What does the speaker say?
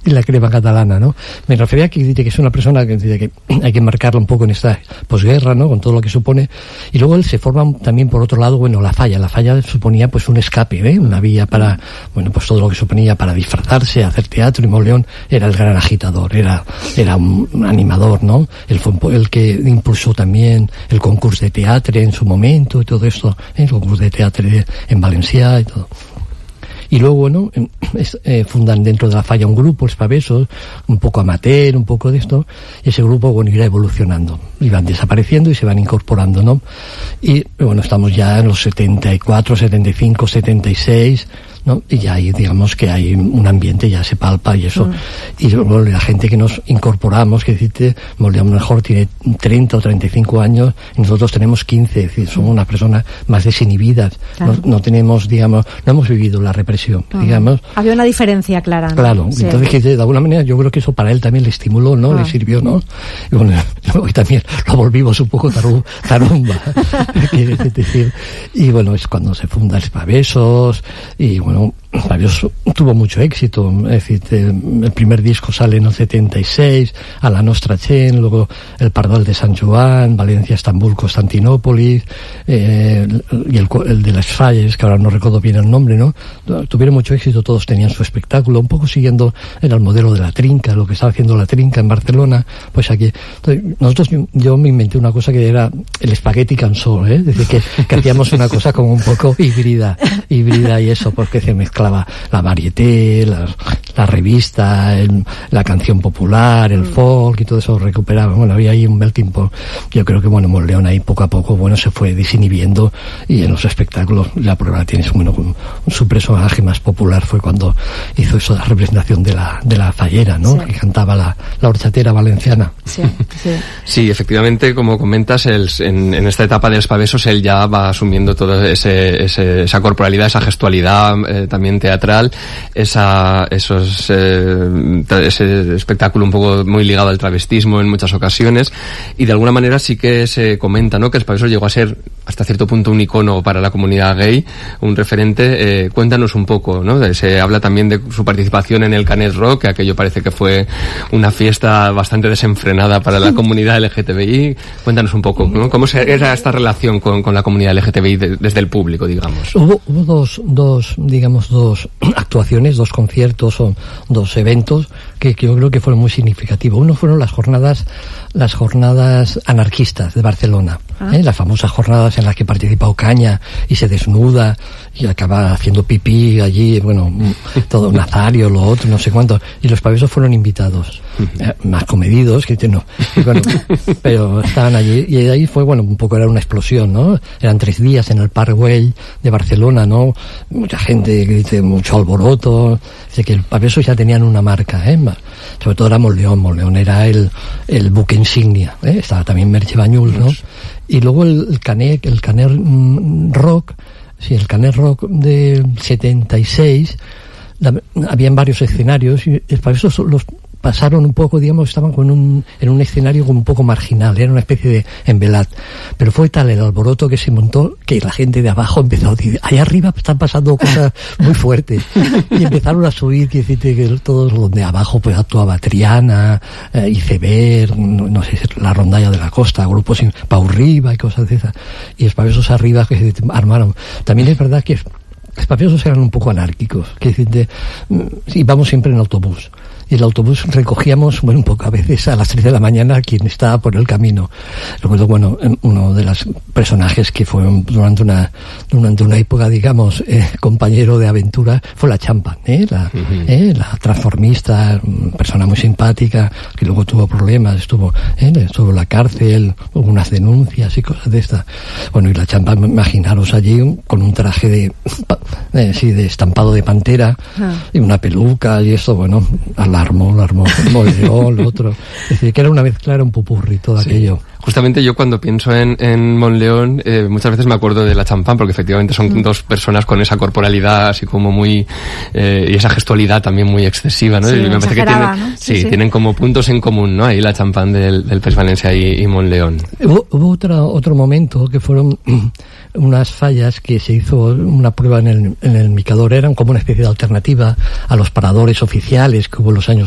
la crema catalana, ¿no? Me refería a que dice que es una persona que dice que hay que marcarla un poco en esta posguerra, ¿no? Con todo lo que supone. Y luego él se forma también por otro lado, bueno, la falla. La falla suponía pues un escape, una vía para, bueno, pues todo lo que suponía para disfrazarse, hacer teatro. Y Monleón era el gran agitador, era un animador, ¿no? Él fue el que impulsó también el concurso de teatro en su momento y todo esto, el concurso de teatro en Valencia y todo. Y luego, bueno, fundan dentro de la falla un grupo, los Pavesos, un poco amateur, un poco de esto, y ese grupo, bueno, irá evolucionando, iban desapareciendo y se van incorporando, ¿no? Y, bueno, estamos ya en los 74, 75, 76, ¿no? Y ya hay, digamos que hay un ambiente, ya se palpa y eso. Y luego la gente que nos incorporamos, que decirte, Monleón mejor tiene 30 o 35 años, y nosotros tenemos 15, es decir, somos unas personas más desinhibidas. Claro. No tenemos, digamos, no hemos vivido la represión, digamos. Había una diferencia clara, ¿no? Claro, sí. Entonces que de alguna manera yo creo que eso para él también le estimuló, ¿no? Le sirvió, ¿no? Y bueno, hoy también lo volvimos un poco tarumba, quiere decir. Y bueno, es cuando se funda el Pavesos, y bueno, Pavesos tuvo mucho éxito, es decir, el primer disco sale en el 76, a la Nostra Gent, luego el Pardal de Sant Joan, Valencia, Estambul, Constantinópolis, y el de las Falles, que ahora no recuerdo bien el nombre, ¿no? Tuvieron mucho éxito, todos tenían su espectáculo, un poco siguiendo el modelo de la Trinca, lo que estaba haciendo la Trinca en Barcelona, pues aquí. Nosotros, yo me inventé una cosa que era el espagueti cançó, es decir, que hacíamos una cosa como un poco híbrida y eso, porque se mezclaba la varieté, la revista, la canción popular, el folk y todo eso recuperaba. Bueno, había ahí un melting pot. Yo creo que, bueno, Monleón ahí poco a poco, bueno, se fue desinhibiendo, y en los espectáculos la prueba tienes, bueno, su personaje más popular fue cuando hizo eso, la representación de la fallera, ¿no? Sí. Que cantaba la horchatera valenciana. Sí. Sí, efectivamente, como comentas, en esta etapa de los Pavesos él ya va asumiendo toda esa corporalidad, esa gestualidad también teatral, ese espectáculo un poco muy ligado al travestismo en muchas ocasiones, y de alguna manera sí que se comenta, ¿no?, que el Pavesos llegó a ser hasta cierto punto un icono para la comunidad gay, un referente. Cuéntanos un poco, ¿no? Se habla también de su participación en el Canet Rock, que aquello parece que fue una fiesta bastante desenfrenada para la comunidad LGTBI. Cuéntanos un poco, ¿no?, cómo era esta relación con la comunidad LGTBI desde el público, digamos. Hubo dos actuaciones, dos conciertos o dos eventos que yo creo que fueron muy significativos. Uno fueron las jornadas anarquistas de Barcelona, las famosas jornadas en las que participa Ocaña y se desnuda y acaba haciendo pipí allí, bueno, todo Nazario, lo otro, no sé cuánto, y los Pavesos fueron invitados, más comedidos, que no, bueno, pero estaban allí, y de ahí fue, bueno, un poco era una explosión, ¿no? Eran 3 días en el Parc Güell de Barcelona, ¿no? Mucha gente, mucho alboroto, así que el Pavesos ya tenían una marca, sobre todo era Monleón era el buque insignia, estaba también Merche Banyuls, ¿no? Y luego el Canet Rock, sí, el Canet Rock de 76, habían varios escenarios, y el Pavesos los pasaron un poco, digamos, estaban en un escenario un poco marginal, era una especie de envelat, pero fue tal el alboroto que se montó que la gente de abajo empezó a decir, allá arriba están pasando cosas muy fuertes, y empezaron a subir, que todos donde abajo pues actuaba Triana, Iceberg, no sé, la Rondalla de la Costa, grupos Pau Riba y cosas de esas, y los Pavesos arriba que se armaron. También es verdad que los Pavesos eran un poco anárquicos, que íbamos siempre en autobús, y el autobús recogíamos, bueno, un poco a veces a las 3 de la mañana a quien estaba por el camino. Recuerdo, bueno, uno de los personajes que fue durante una época, digamos, compañero de aventura, fue la Champa, la transformista, persona muy simpática, que luego tuvo problemas, estuvo en la cárcel, hubo unas denuncias y cosas de estas. Bueno, y la Champa, imaginaros allí con un traje de estampado de pantera, y una peluca y eso, bueno, alarmó, Monleón, lo otro. Es decir, que era una mezcla, era un popurrí todo aquello. Justamente yo cuando pienso en Monleón, muchas veces me acuerdo de la Champán, porque efectivamente son dos personas con esa corporalidad así como muy, y esa gestualidad también muy excesiva, ¿no? Sí, y me parece que tienen como puntos en común, ¿no? Ahí la Champán del País Valencia y Monleón. Hubo otro momento que fueron unas fallas que se hizo una prueba en el Micador, eran como una especie de alternativa a los paradores oficiales que hubo en los años